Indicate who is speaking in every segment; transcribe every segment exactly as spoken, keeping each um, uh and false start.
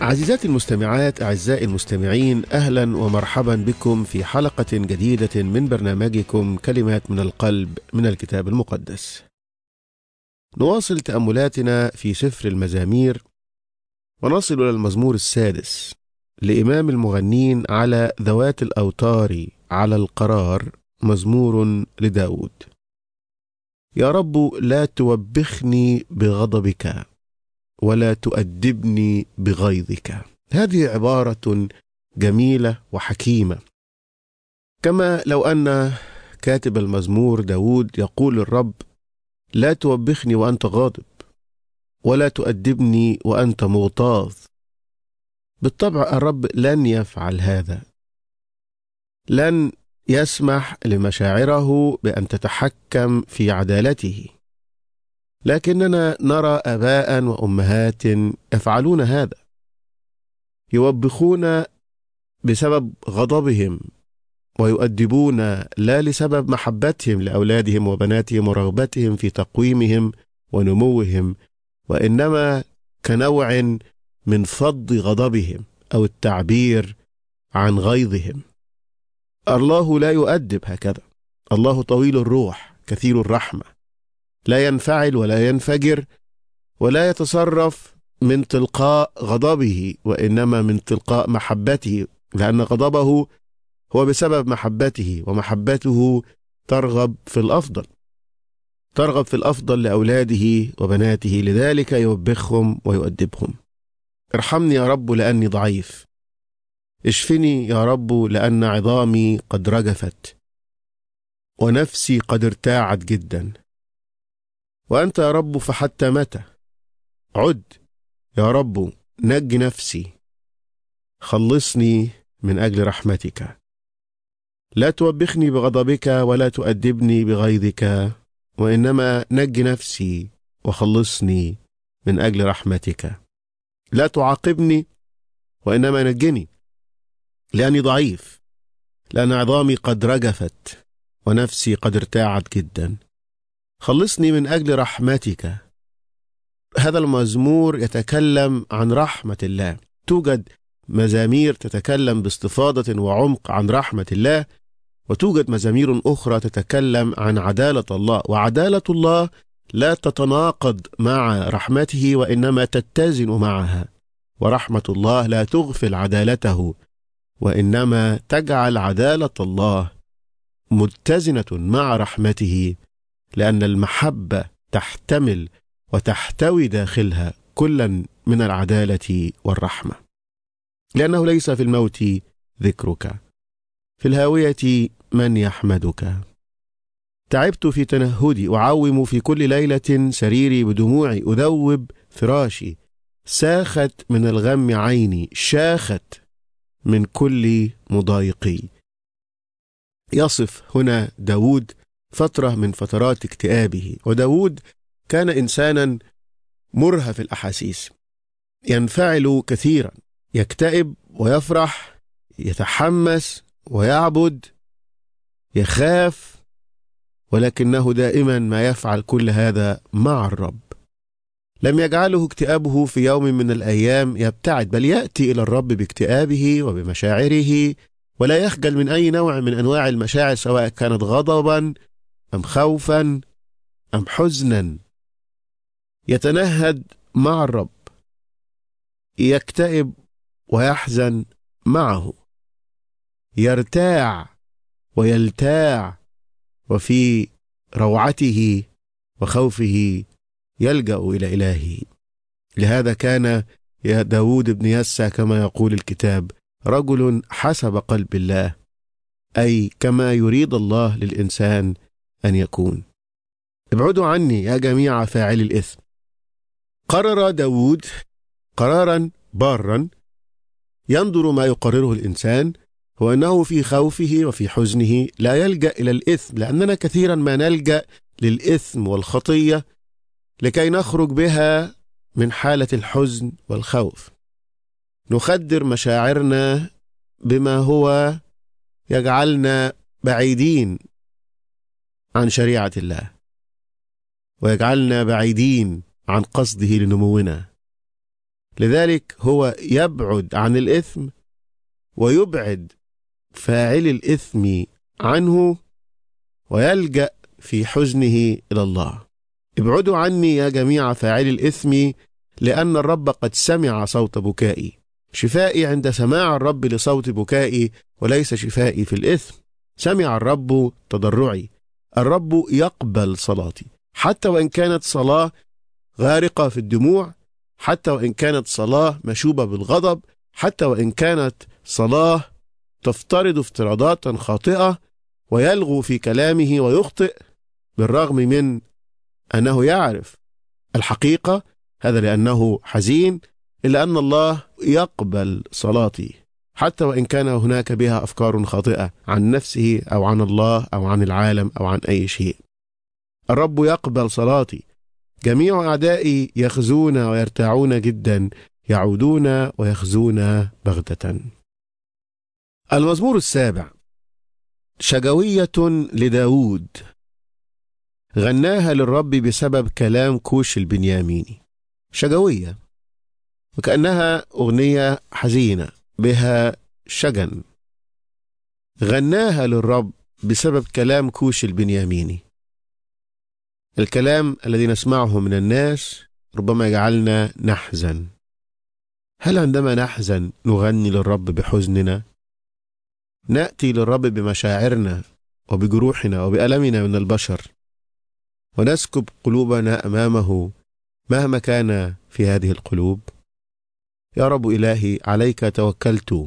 Speaker 1: عزيزاتي المستمعات، أعزائي المستمعين، أهلا ومرحبا بكم في حلقة جديدة من برنامجكم كلمات من القلب من الكتاب المقدس. نواصل تأملاتنا في سفر المزامير ونصل إلى المزمور السادس لإمام المغنين على ذوات الأوتار على القرار، مزمور لداود. يا رب لا توبخني بغضبك ولا تؤدبني بغيظك. هذه عبارة جميلة وحكيمة، كما لو أن كاتب المزمور داود يقول للرب: لا توبخني وأنت غاضب، ولا تؤدبني وأنت مغتاظ. بالطبع الرب لن يفعل هذا، لن يسمح لمشاعره بأن تتحكم في عدالته، لكننا نرى آباء وأمهات يفعلون هذا، يوبخون بسبب غضبهم ويؤدبون لا لسبب محبتهم لأولادهم وبناتهم ورغبتهم في تقويمهم ونموهم، وإنما كنوع من فض غضبهم أو التعبير عن غيظهم. الله لا يؤدب هكذا. الله طويل الروح كثير الرحمة، لا ينفعل ولا ينفجر ولا يتصرف من تلقاء غضبه، وإنما من تلقاء محبته، لأن غضبه هو بسبب محبته، ومحبته ترغب في الأفضل، ترغب في الأفضل لأولاده وبناته، لذلك يوبخهم ويؤدبهم. ارحمني يا رب لأني ضعيف، اشفني يا رب لأن عظامي قد رجفت ونفسي قد ارتاعت جدا. وأنت يا رب فحتى متى؟ عد يا رب، نج نفسي، خلصني من أجل رحمتك. لا توبخني بغضبك ولا تؤدبني بغيظك، وإنما نج نفسي وخلصني من أجل رحمتك. لا تعاقبني وإنما نجني، لأني ضعيف، لأن عظامي قد رجفت ونفسي قد ارتاعت جدا. خلصني من أجل رحمتك. هذا المزمور يتكلم عن رحمة الله. توجد مزامير تتكلم باستفاضة وعمق عن رحمة الله، وتوجد مزامير أخرى تتكلم عن عدالة الله، وعدالة الله لا تتناقض مع رحمته وإنما تتزن معها، ورحمة الله لا تغفل عدالته وإنما تجعل عدالة الله متزنة مع رحمته، لأن المحبة تحتمل وتحتوي داخلها كلا من العدالة والرحمة. لأنه ليس في الموت ذكرك، في الهاوية من يحمدك. تعبت في تنهدي، أعوم في كل ليلة سريري بدموعي، أذوب فراشي، ساخت من الغم عيني، شاخت من كل مضايقي. يصف هنا داود فترة من فترات اكتئابه، وداود كان إنسانا مرهف الأحاسيس، ينفعل كثيرا، يكتئب ويفرح، يتحمس ويعبد، يخاف، ولكنه دائما ما يفعل كل هذا مع الرب. لم يجعله اكتئابه في يوم من الأيام يبتعد، بل يأتي إلى الرب باكتئابه وبمشاعره، ولا يخجل من أي نوع من أنواع المشاعر، سواء كانت غضبا أم خوفا أم حزنا. يتنهد مع الرب، يكتئب ويحزن معه، يرتاع ويلتاع، وفي روعته وخوفه يلجأ إلى إلهه. لهذا كان يا داود بن يسى كما يقول الكتاب رجل حسب قلب الله، أي كما يريد الله للإنسان أن يكون. ابعدوا عني يا جميع فاعل الإثم. قرر داود قرارا بارا ينظر ما يقرره الإنسان، هو أنه في خوفه وفي حزنه لا يلجأ إلى الإثم، لأننا كثيرا ما نلجأ للإثم والخطية لكي نخرج بها من حالة الحزن والخوف. نخدر مشاعرنا بما هو يجعلنا بعيدين عن شريعة الله، ويجعلنا بعيدين عن قصده لنمونا. لذلك هو يبعد عن الإثم ويبعد فاعل الإثم عنه ويلجأ في حزنه إلى الله. ابعدوا عني يا جميع فاعل الإثم لأن الرب قد سمع صوت بكائي. شفائي عند سماع الرب لصوت بكائي وليس شفائي في الإثم. سمع الرب تضرعي. الرب يقبل صلاتي حتى وإن كانت صلاة غارقة في الدموع، حتى وإن كانت صلاة مشوبة بالغضب، حتى وإن كانت صلاة تفترض افتراضات خاطئة ويلغو في كلامه ويخطئ بالرغم من أنه يعرف الحقيقة، هذا لأنه حزين، إلا أن الله يقبل صلاتي حتى وإن كان هناك بها أفكار خاطئة عن نفسه أو عن الله أو عن العالم أو عن أي شيء. الرب يقبل صلاتي. جميع أعدائي يخزون ويرتاعون جدا، يعودون ويخزون بغتة. المزمور السابع، شجوية لداود، غناها للرب بسبب كلام كوش البنياميني. شجوية وكأنها أغنية حزينة بها شجن، غناها للرب بسبب كلام كوش البنياميني. الكلام الذي نسمعه من الناس ربما يجعلنا نحزن. هل عندما نحزن نغني للرب بحزننا؟ نأتي للرب بمشاعرنا وبجروحنا وبألمنا من البشر ونسكب قلوبنا أمامه مهما كان في هذه القلوب. يا رب إلهي، عليك توكلت،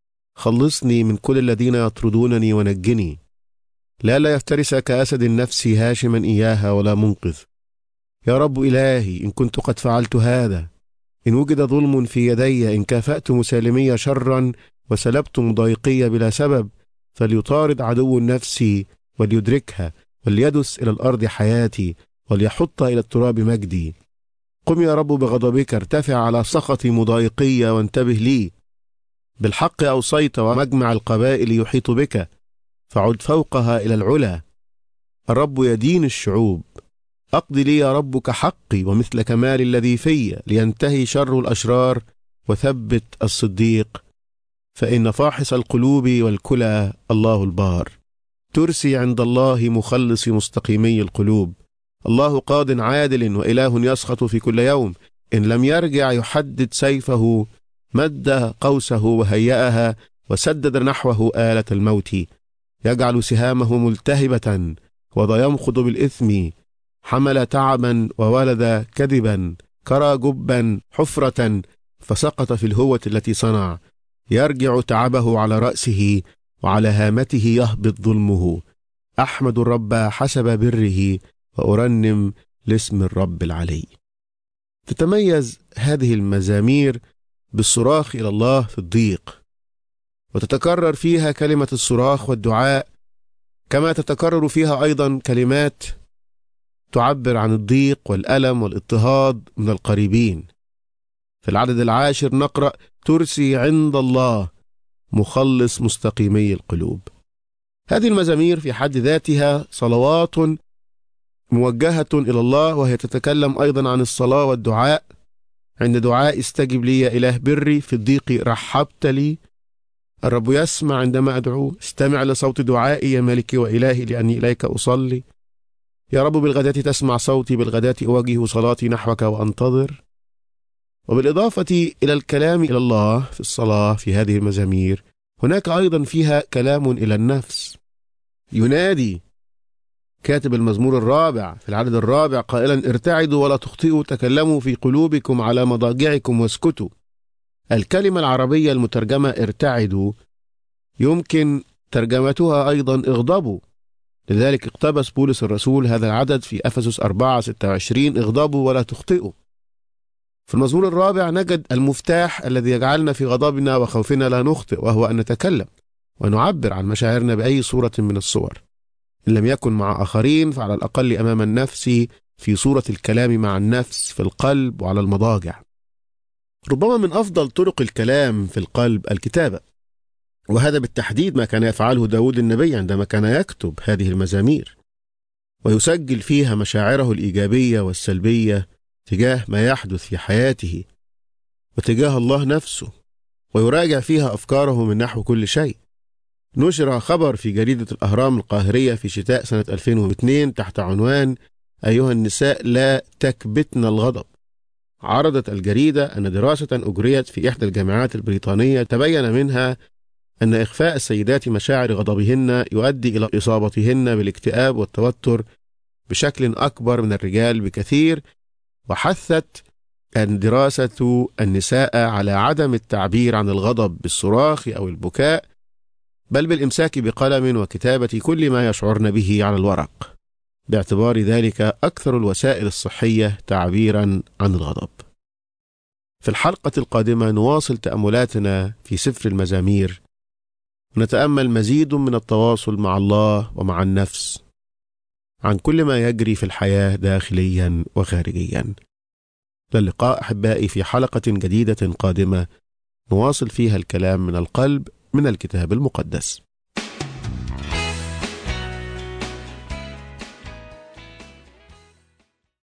Speaker 1: خلصني من كل الذين يطردونني ونجني. لا لا يفترس كأسد النفس هاشما إياها ولا منقذ. يا رب إلهي، إن كنت قد فعلت هذا، إن وجد ظلم في يدي، إن كافأت مسالمي شرا وسلبت مضايقي بلا سبب، فليطارد عدو النفس وليدركها، وليدس إلى الأرض حياتي، وليحط إلى التراب مجدي. قم يا رب بغضبك، ارتفع على سخط مضايقي وانتبه لي. بالحق أوصيت ومجمع القبائل يحيط بك، فعد فوقها إلى العلا. الرب يدين الشعوب. أقضي لي يا رب كحقي ومثل كمال الذي في، لينتهي شر الأشرار وثبت الصديق. فإن فاحص القلوب والكلى الله البار. ترسي عند الله مخلص مستقيمي القلوب. الله قاض عادل وإله يسخط في كل يوم. إن لم يرجع يحدد سيفه، مد قوسه وهيأها، وسدد نحوه آلة الموت. يجعل سهامه ملتهبة، وذا يمخض بالإثم. حمل تعبا وولد كذبا، كرى جبا حفرة، فسقط في الهوة التي صنع. يرجع تعبه على رأسه، وعلى هامته يهبط ظلمه. أحمد الرب حسب بره، وأرنم لاسم الرب العلي. تتميز هذه المزامير بالصراخ إلى الله في الضيق، وتتكرر فيها كلمة الصراخ والدعاء، كما تتكرر فيها أيضا كلمات تعبر عن الضيق والألم والاضطهاد من القريبين. في العدد العاشر نقرأ: ترسي عند الله مخلص مستقيمي القلوب. هذه المزامير في حد ذاتها صلوات موجهة إلى الله، وهي تتكلم أيضا عن الصلاة والدعاء. عند دعاء استجب لي يا إله بري، في الضيق رحبت لي. الرب يسمع عندما أدعو. استمع لصوت دعائي يا ملكي وإلهي، لأني إليك أصلي. يا رب بالغداة تسمع صوتي، بالغداة أوجه صلاتي نحوك وأنتظر. وبالإضافة إلى الكلام إلى الله في الصلاة في هذه المزامير، هناك أيضا فيها كلام إلى النفس. ينادي كاتب المزمور الرابع في العدد الرابع قائلا: ارتعدوا ولا تخطئوا، تكلموا في قلوبكم على مضاجعكم واسكتوا. الكلمة العربية المترجمة ارتعدوا يمكن ترجمتها أيضا اغضبوا. لذلك اقتبس بولس الرسول هذا العدد في أفسس أربعة ستة وعشرين: اغضبوا ولا تخطئوا. في المزمور الرابع نجد المفتاح الذي يجعلنا في غضبنا وخوفنا لا نخطئ، وهو أن نتكلم ونعبر عن مشاعرنا بأي صورة من الصور. إن لم يكن مع آخرين فعلى الأقل أمام النفس، في صورة الكلام مع النفس في القلب وعلى المضاجع. ربما من أفضل طرق الكلام في القلب الكتابة، وهذا بالتحديد ما كان يفعله داود النبي عندما كان يكتب هذه المزامير ويسجل فيها مشاعره الإيجابية والسلبية تجاه ما يحدث في حياته. وتجاه الله نفسه، ويراجع فيها أفكاره من نحو كل شيء. نشر خبر في جريدة الأهرام القاهرية في شتاء سنة ألفين واثنين تحت عنوان أيها النساء لا تكبتن الغضب. عرضت الجريدة أن دراسة أجريت في إحدى الجامعات البريطانية تبين منها أن إخفاء السيدات مشاعر غضبهن يؤدي إلى إصابتهن بالاكتئاب والتوتر بشكل أكبر من الرجال بكثير. وحثت الدراسة النساء على عدم التعبير عن الغضب بالصراخ أو البكاء، بل بالإمساك بقلم وكتابة كل ما يشعرن به على الورق، باعتبار ذلك أكثر الوسائل الصحية تعبيرا عن الغضب. في الحلقة القادمة نواصل تأملاتنا في سفر المزامير، ونتأمل مزيد من التواصل مع الله ومع النفس عن كل ما يجري في الحياة داخليا وخارجيا. للقاء أحبائي في حلقة جديدة قادمة نواصل فيها الكلام من القلب من الكتاب المقدس.